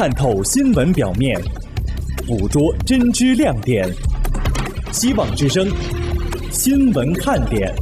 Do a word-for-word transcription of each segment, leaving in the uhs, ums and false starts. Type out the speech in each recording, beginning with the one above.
探透新闻表面，捕捉真知亮点。希望之声，新闻看点。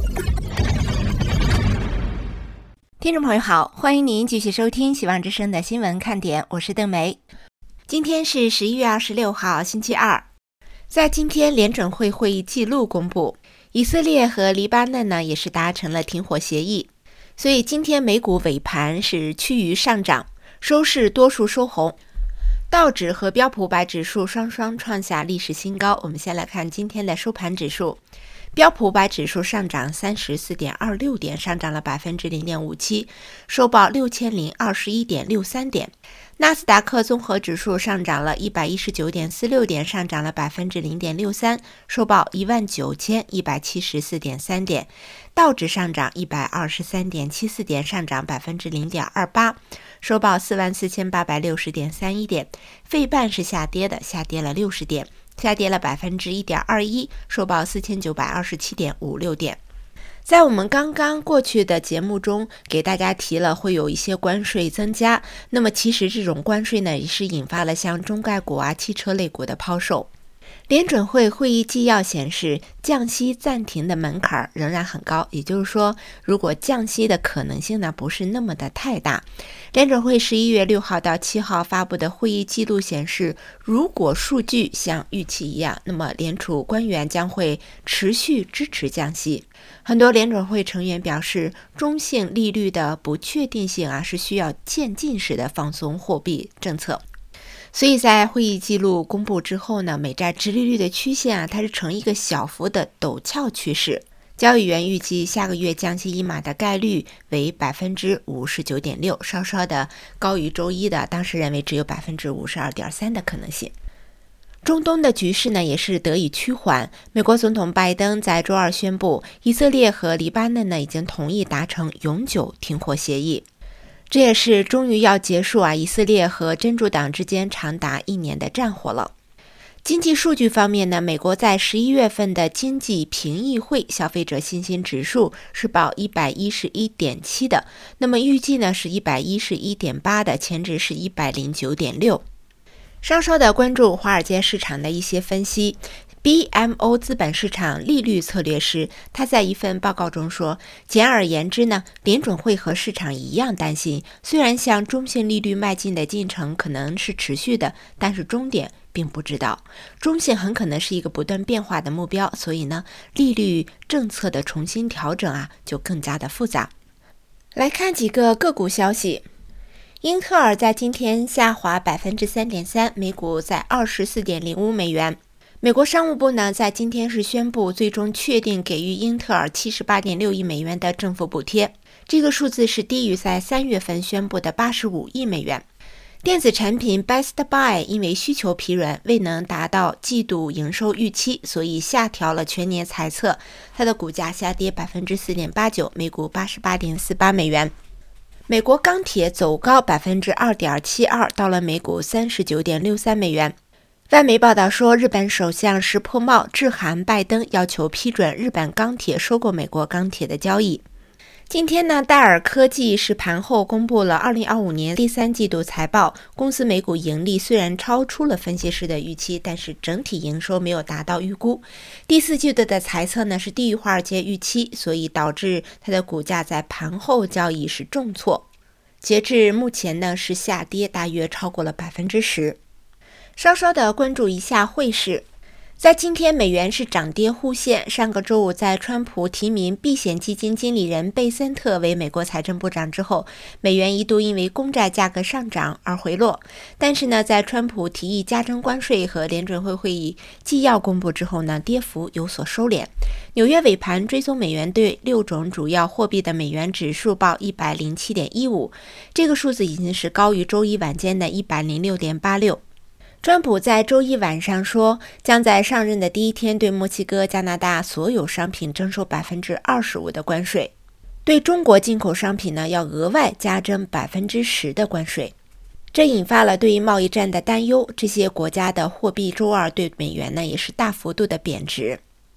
听众朋友好，欢迎您继续收听希望之声的新闻看点，我是邓梅。今天是十一月二十六号，星期二。在今天联准会会议记录公布，以色列和黎巴嫩呢也是达成了停火协议，所以今天美股尾盘是趋于上涨，收市多数收红。道指和标普五百指数双双创下历史新高。我们先来看今天的收盘指数，标普五百指数上涨 三十四点二六 点，上涨了 百分之零点五七， 收报六千零二十一点六三 点。纳斯达克综合指数上涨了 一百一十九点四六 点，上涨了 百分之零点六三， 收报 一万九千一百七十四点三 点。道指上涨 一百二十三点七四 点，上涨 百分之零点二八， 收报 四万四千八百六十点三一 点。费半是下跌的，下跌了六十点，下跌了 百分之一点二一， 收报 四千九百二十七点五六 点。在我们刚刚过去的节目中给大家提了会有一些关税增加，那么其实这种关税呢也是引发了像中概股啊、汽车类股的抛售。联准会会议纪要显示，降息暂停的门槛仍然很高，也就是说如果降息的可能性呢不是那么的太大。联准会十一月六号到七号发布的会议记录显示，如果数据像预期一样，那么联储官员将会持续支持降息。很多联准会成员表示，中性利率的不确定性啊是需要渐进式的放松货币政策。所以在会议记录公布之后呢，美债殖利率的曲线啊，它是呈一个小幅的陡峭趋势。交易员预计下个月降息一码的概率为 百分之五十九点六， 稍稍的高于周一的，当时认为只有 百分之五十二点三 的可能性。中东的局势呢也是得以趋缓。美国总统拜登在周二宣布，以色列和黎巴嫩呢已经同意达成永久停火协议。这也是终于要结束啊，以色列和真主党之间长达一年的战火了。经济数据方面呢，美国在十一月份的经济评议会消费者信心指数是报 一百一十一点七 的，那么预计呢是 一百一十一点八 的，前值是 一百零九点六。稍稍的关注华尔街市场的一些分析。B M O 资本市场利率策略师他在一份报告中说，简而言之呢，联准会和市场一样担心，虽然向中性利率迈进的进程可能是持续的，但是终点并不知道。中性很可能是一个不断变化的目标，所以呢，利率政策的重新调整啊，就更加的复杂。来看几个个股消息。英特尔在今天下滑 百分之三点三， 每股在 二十四点零五美元。美国商务部呢，在今天是宣布最终确定给予英特尔 七十八点六亿美元的政府补贴，这个数字是低于在三月份宣布的八十五亿美元。电子产品 Best Buy 因为需求疲软，未能达到季度营收预期，所以下调了全年财测，它的股价下跌 百分之四点八九， 每股 八十八点四八美元。美国钢铁走高 百分之二点七二， 到了每股 三十九点六三美元。外媒报道说，日本首相石破茂致函拜登，要求批准日本钢铁收购美国钢铁的交易。今天呢，戴尔科技是盘后公布了二零二五年第三季度财报，公司每股盈利虽然超出了分析师的预期，但是整体营收没有达到预估。第四季度的财测呢是低于华尔街预期，所以导致它的股价在盘后交易是重挫，截至目前呢是下跌大约超过了 百分之十。稍稍的关注一下汇市。在今天美元是涨跌互现，上个周五在川普提名避险基金经理人贝森特为美国财政部长之后，美元一度因为公债价格上涨而回落，但是呢，在川普提议加征关税和联准会会议纪要公布之后呢，跌幅有所收敛。纽约尾盘追踪美元对六种主要货币的美元指数报 一百零七点一五， 这个数字已经是高于周一晚间的 一百零六点八六。川普在周一晚上说，将在上任的第一天对墨西哥、加拿大所有商品征收 百分之二十五 的关税，对中国进口商品呢要额外加征 百分之十 的关税。这引发了对于贸易战的担忧，这些国家的货币周二对美元呢也是大幅度的贬值。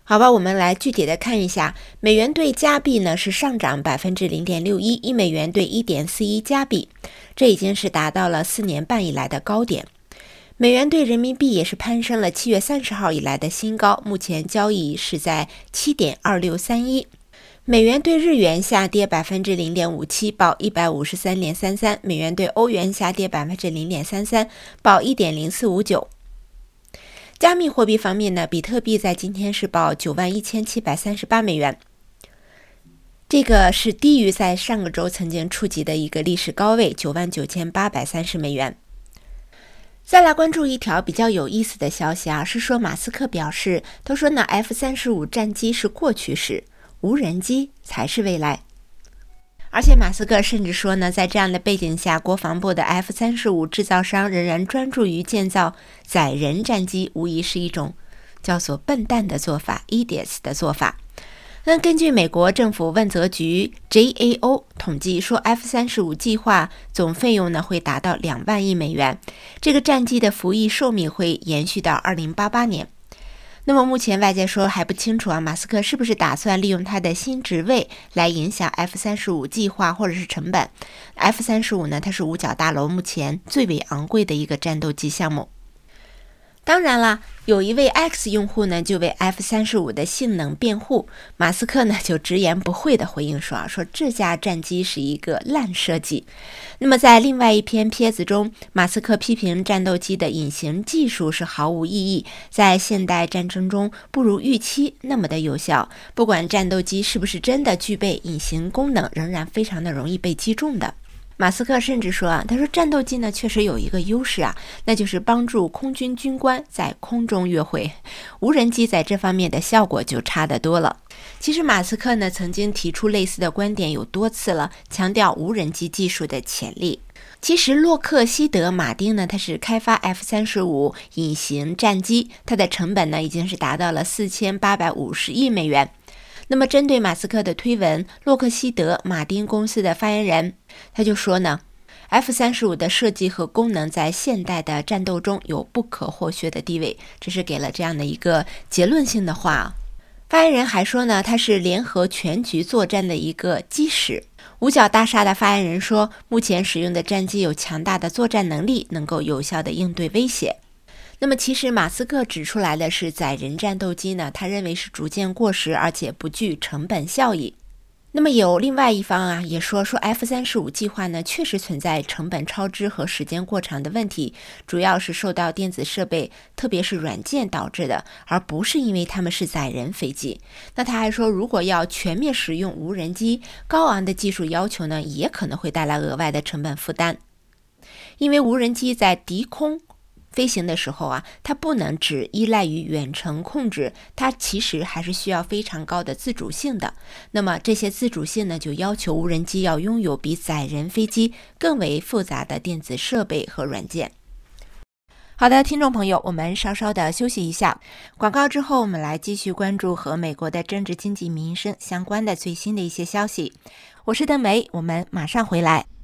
好吧，我们来具体的看一下，美元对加币呢是上涨 百分之零点六一， 一美元对 一点四一 加币，这已经是达到了四年半以来的高点。美元对人民币也是攀升了七月三十号以来的新高，目前交易是在 七点二六三一。美元对日元下跌 百分之零点五七， 报 一百五十三点三三， 美元对欧元下跌 百分之零点三三， 报 一点零四五九。加密货币方面呢，比特币在今天是报 九万一千七百三十八美元，这个是低于在上个周曾经触及的一个历史高位 九万九千八百三十美元。再来关注一条比较有意思的消息啊，是说马斯克表示，他说呢 F 三十五 战机是过去式，无人机才是未来。而且马斯克甚至说呢，在这样的背景下，国防部的 F 三十五 制造商仍然专注于建造载人战机，无疑是一种叫做笨蛋的做法 idiot 的做法。那根据美国政府问责局 J A O 统计说 F 三十五 计划总费用呢会达到两万亿美元，这个战机的服役寿命会延续到二零八八年。那么目前外界说还不清楚啊，马斯克是不是打算利用他的新职位来影响 F 三十五 计划或者是成本。 F 三十五 呢，它是五角大楼目前最为昂贵的一个战斗机项目。当然了，有一位 X 用户呢就为 F 三十五 的性能辩护，马斯克呢就直言不讳的回应说啊，说这架战机是一个烂设计。那么在另外一篇帖子中，马斯克批评战斗机的隐形技术是毫无意义，在现代战争中不如预期那么的有效，不管战斗机是不是真的具备隐形功能，仍然非常的容易被击中的。马斯克甚至说啊，他说战斗机呢确实有一个优势啊，那就是帮助空军军官在空中约会，无人机在这方面的效果就差得多了。其实马斯克呢曾经提出类似的观点有多次了，强调无人机技术的潜力。其实洛克希德马丁呢，它是开发 F 三十五 隐形战机，它的成本呢已经是达到了四千八百五十亿美元。那么针对马斯克的推文，洛克希德马丁公司的发言人他就说呢， F 三十五 的设计和功能在现代的战斗中有不可或缺的地位，这是给了这样的一个结论性的话。发言人还说呢，它是联合全局作战的一个基石。五角大厦的发言人说，目前使用的战机有强大的作战能力，能够有效地应对威胁。那么其实马斯克指出来的是载人战斗机呢，他认为是逐渐过时，而且不具成本效益。那么有另外一方啊也说说 F 三十五 计划呢确实存在成本超支和时间过长的问题，主要是受到电子设备特别是软件导致的，而不是因为他们是载人飞机。那他还说，如果要全面使用无人机，高昂的技术要求呢也可能会带来额外的成本负担。因为无人机在低空飞行的时候啊，它不能只依赖于远程控制，它其实还是需要非常高的自主性的。那么这些自主性呢，就要求无人机要拥有比载人飞机更为复杂的电子设备和软件。好的，听众朋友，我们稍稍的休息一下，广告之后我们来继续关注和美国的政治经济民生相关的最新的一些消息。我是邓梅，我们马上回来。